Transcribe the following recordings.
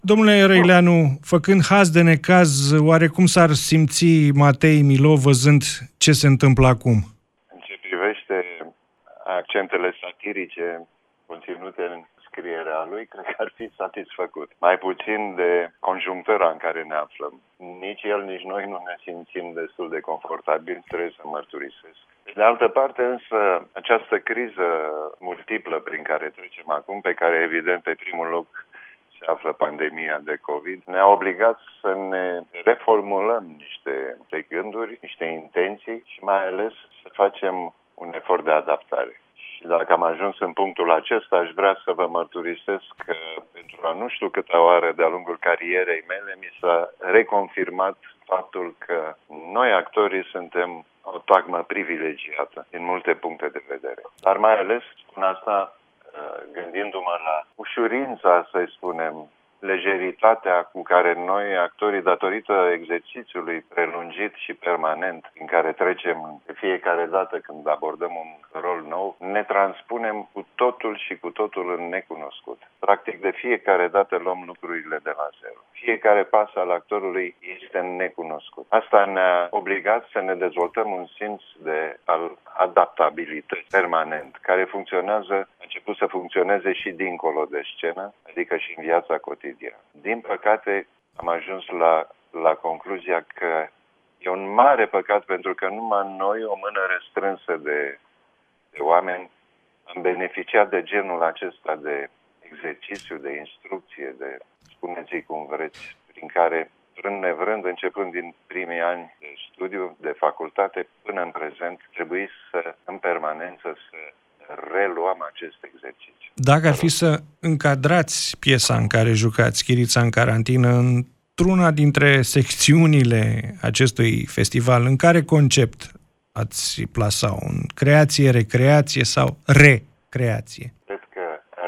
Domnule Răileanu, făcând haz de necaz, oare cum s-ar simți Matei Milo văzând ce se întâmplă acum? În ce privește accentele satirice conținute în scrierea lui, cred că ar fi satisfăcut. Mai puțin de conjunctura în care ne aflăm. Nici el, nici noi nu ne simțim destul de confortabil, trebuie să mărturisesc. De altă parte, însă, această criză multiplă prin care trecem acum, pe care, evident, pe primul loc se află pandemia de COVID, ne-a obligat să ne reformulăm niște gânduri, niște intenții și mai ales să facem un efort de adaptare. Și dacă am ajuns în punctul acesta, aș vrea să vă mărturisesc că pentru a nu știu câta oară de-a lungul carierei mele, mi s-a reconfirmat faptul că noi, actorii, suntem o toacmă privilegiată din multe puncte de vedere. Dar mai ales spun asta gândindu-mă la ușurința, să-i spunem, lejeritatea cu care noi, actorii, datorită exercițiului prelungit și permanent în care trecem de fiecare dată când abordăm un rol nou, ne transpunem cu totul și cu totul în necunoscut. Practic, de fiecare dată luăm lucrurile de la zero. Fiecare pas al actorului este necunoscut. Asta ne-a obligat să ne dezvoltăm un simț al adaptabilității permanent, care a început să funcționeze și dincolo de scenă, adică și în viața cotidiană. Din păcate, am ajuns la concluzia că e un mare păcat pentru că numai noi, o mână restrânsă de oameni, am beneficiat de genul acesta de exercițiu, de instrucție, de spuneți-i cum vreți, prin care, vrând nevrând, începând din primii ani de studiu, de facultate, până în prezent, trebuie în permanență, să reluăm acest exercițiu. Dacă ar fi să încadrați piesa în care jucați, Chirița în carantină, într-una dintre secțiunile acestui festival, în care concept ați plasa-o? În creație, recreație sau recreație? Cred că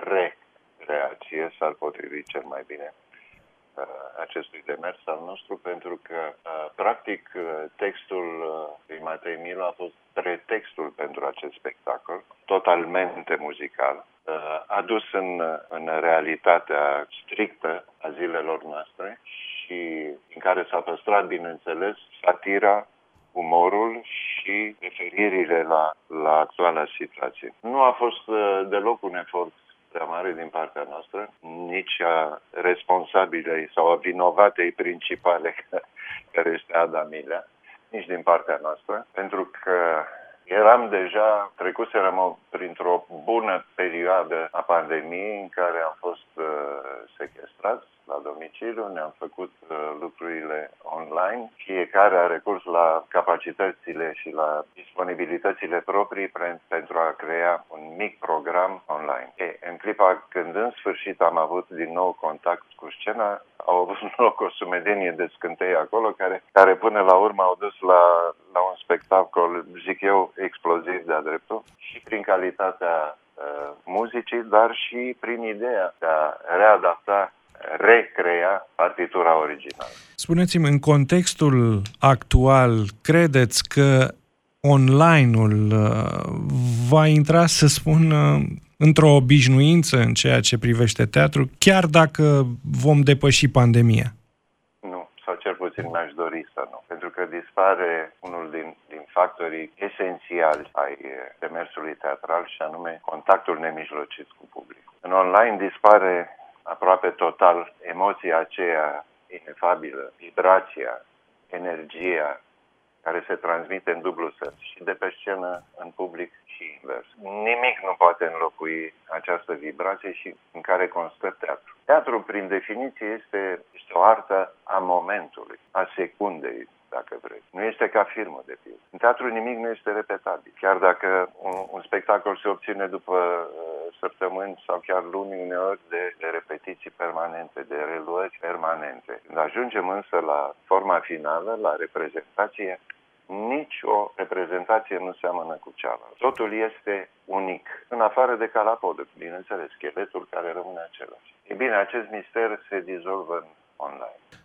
recreație s-ar potrivi cel mai bine acestui demers al nostru, pentru că, practic, textul lui Matei Milo a fost pretextul pentru acest spectacol, totalmente muzical, adus în realitatea strictă a zilelor noastre și în care s-a păstrat, bineînțeles, satira, umorul și referirile la actuala situație. Nu a fost deloc un efort prea mare din partea noastră, nici a responsabilei sau a vinovatei principale, care este Ada Milea, nici din partea noastră, pentru că trecuserăm printr-o bună perioadă a pandemiei în care am fost sechestrați la domiciliu, ne-am făcut lucrurile online, fiecare a recurs la capacitățile și la disponibilitățile proprii pentru a crea un mic program online. În clipa când în sfârșit am avut din nou contact cu scena, au avut loc o sumedenie de scântei acolo, care până la urmă au dus la un spectacol, zic eu, exploziv de-a dreptul, și prin calitatea muzicii, dar și prin ideea de a readapta, recrea partitura originală. Spuneți-mi, în contextul actual, credeți că online-ul va intra, să spun, într-o obișnuință în ceea ce privește teatru, chiar dacă vom depăși pandemia? Nu, sau cel puțin mi-aș dori să nu, pentru că dispare unul din factorii esențiali ai demersului teatral, și anume contactul nemijlocit cu publicul. În online dispare aproape total emoția aceea inefabilă, vibrația, energia care se transmite în dublu sens, și de pe scenă în public și invers. Nimic nu poate înlocui această vibrație și în care constă teatru. Teatru, prin definiție, este o artă a momentului, a secundei, dacă vreți. Nu este ca filmul, de pildă. În teatru nimic nu este repetabil. Chiar dacă un spectacol se obține după săptămâni sau chiar luni uneori de repetiții permanente, de reluări permanente. Când ajungem însă la forma finală, la reprezentație, nici o reprezentație nu seamănă cu cealaltă. Totul este unic, în afară de calapodul, bineînțeles, scheletul care rămâne același. E bine, acest mister se dizolvă în online.